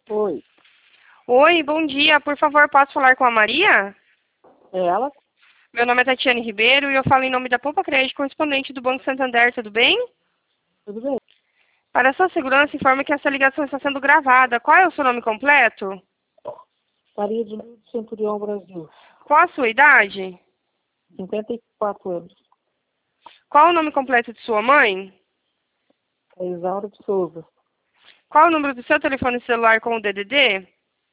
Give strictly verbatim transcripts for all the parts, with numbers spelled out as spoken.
Oi, Oi, bom dia. Por favor, posso falar com a Maria? é ela? Meu nome é Tatiane Ribeiro e eu falo em nome da Poupa Crédito, correspondente do Banco Santander, tudo bem? Tudo bem? Para sua segurança, informe que essa ligação está sendo gravada. Qual é o seu nome completo? Maria de Luz, Centurião, Brasil. Qual a sua idade? cinquenta e quatro anos. Qual o nome completo de sua mãe? É Isaura de Souza. Qual o número do seu telefone celular com o D D D?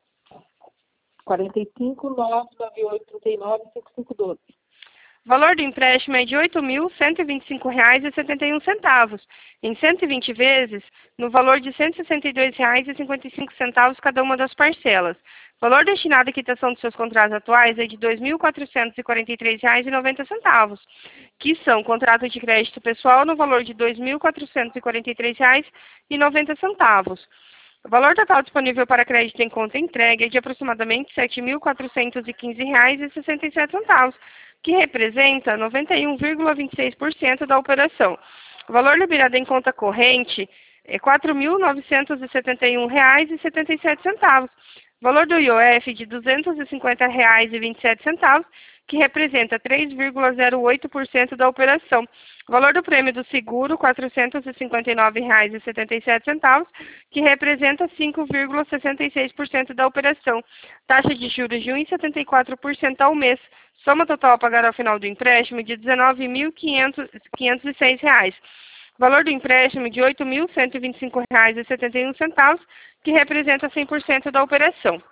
quarenta e cinco, nove nove oito, trinta e nove, cinquenta e cinco, doze. O valor do empréstimo é de oito mil cento e vinte e cinco reais e setenta e um centavos, em cento e vinte vezes, no valor de cento e sessenta e dois reais e cinquenta e cinco centavos cada uma das parcelas. O valor destinado à quitação dos seus contratos atuais é de dois mil quatrocentos e quarenta e três reais e noventa centavos, que são contratos de crédito pessoal no valor de dois mil quatrocentos e quarenta e três reais e noventa centavos. O valor total disponível para crédito em conta entregue é de aproximadamente sete mil quatrocentos e quinze reais e sessenta e sete centavos, que representa noventa e um vírgula vinte e seis por cento da operação. O valor liberado em conta corrente é quatro mil novecentos e setenta e um reais e setenta e sete centavos. O valor do I O F de duzentos e cinquenta reais e vinte e sete centavos, que representa três vírgula zero oito por cento da operação. O valor do prêmio do seguro, quatrocentos e cinquenta e nove reais e setenta e sete centavos, que representa cinco vírgula sessenta e seis por cento da operação. Taxa de juros de um vírgula setenta e quatro por cento ao mês. Soma total a pagar ao final do empréstimo de dezenove mil quinhentos e seis reais. Valor do empréstimo de oito mil cento e vinte e cinco reais e setenta e um centavos, que representa cem por cento da operação.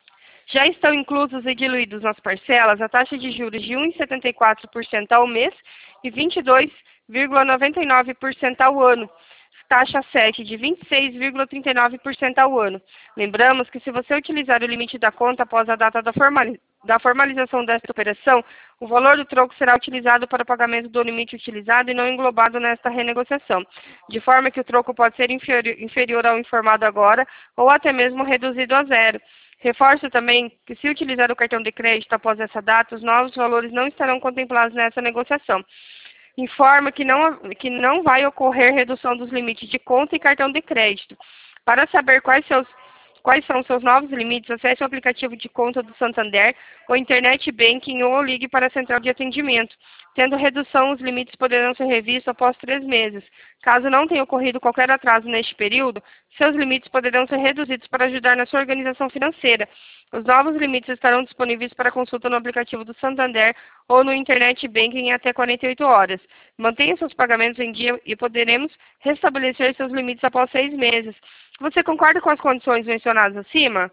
Já estão inclusos e diluídos nas parcelas a taxa de juros de um vírgula setenta e quatro por cento ao mês e vinte e dois vírgula noventa e nove por cento ao ano. Taxa sete de vinte e seis vírgula trinta e nove por cento ao ano. Lembramos que se você utilizar o limite da conta após a data da, formali da formalização desta operação, o valor do troco será utilizado para o pagamento do limite utilizado e não englobado nesta renegociação, de forma que o troco pode ser inferior, inferior ao informado agora ou até mesmo reduzido a zero. Reforço também que, se utilizar o cartão de crédito após essa data, os novos valores não estarão contemplados nessa negociação. Informa que não, que não vai ocorrer redução dos limites de conta e cartão de crédito. Para saber quais, seus, quais são seus novos limites, acesse o aplicativo de conta do Santander, ou Internet Banking, ou ligue para a central de atendimento. Tendo redução, os limites poderão ser revistos após três meses. Caso não tenha ocorrido qualquer atraso neste período, seus limites poderão ser reduzidos para ajudar na sua organização financeira. Os novos limites estarão disponíveis para consulta no aplicativo do Santander ou no Internet Banking em até quarenta e oito horas. Mantenha seus pagamentos em dia e poderemos restabelecer seus limites após seis meses. Você concorda com as condições mencionadas acima?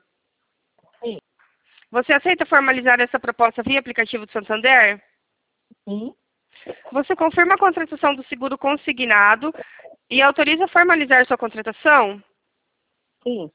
Sim. Você aceita formalizar essa proposta via aplicativo do Santander? Sim. Você confirma a contratação do seguro consignado e autoriza formalizar sua contratação? Sim.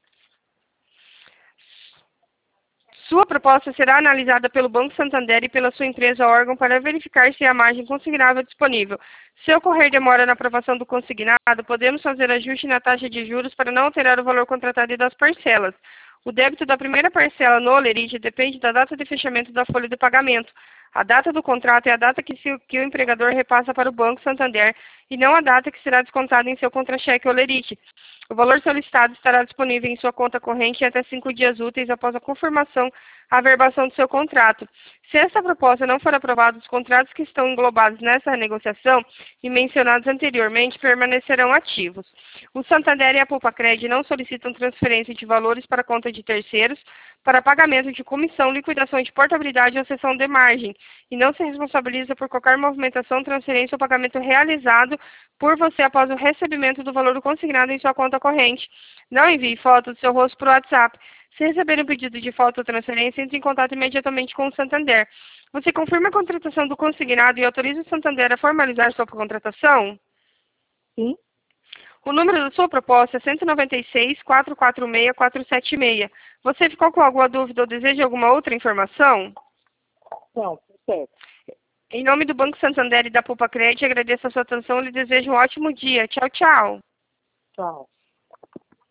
Sua proposta será analisada pelo Banco Santander e pela sua empresa ou órgão para verificar se a margem consignável é disponível. Se ocorrer demora na aprovação do consignado, podemos fazer ajuste na taxa de juros para não alterar o valor contratado e das parcelas. O débito da primeira parcela no Olerite depende da data de fechamento da folha de pagamento. A data do contrato é a data que, se, que o empregador repassa para o Banco Santander e não a data que será descontada em seu contra-cheque Olerite. O valor solicitado estará disponível em sua conta corrente em até cinco dias úteis após a confirmação, a averbação do seu contrato. Se essa proposta não for aprovada, os contratos que estão englobados nessa negociação e mencionados anteriormente permanecerão ativos. O Santander e a Poupa Crédito não solicitam transferência de valores para conta de terceiros para pagamento de comissão, liquidação de portabilidade ou cessão de margem, e não se responsabiliza por qualquer movimentação, transferência ou pagamento realizado por você após o recebimento do valor consignado em sua conta corrente. Não envie foto do seu rosto por WhatsApp. Se receber um pedido de foto ou transferência, entre em contato imediatamente com o Santander. Você confirma a contratação do consignado e autoriza o Santander a formalizar sua contratação? Sim. O número da sua proposta é cento e noventa e seis, quatrocentos e quarenta e seis, quatrocentos e setenta e seis. Você ficou com alguma dúvida ou deseja alguma outra informação? Não, tudo certo. Em nome do Banco Santander e da Poupa Crédito, agradeço a sua atenção e lhe desejo um ótimo dia. Tchau, tchau. Tchau.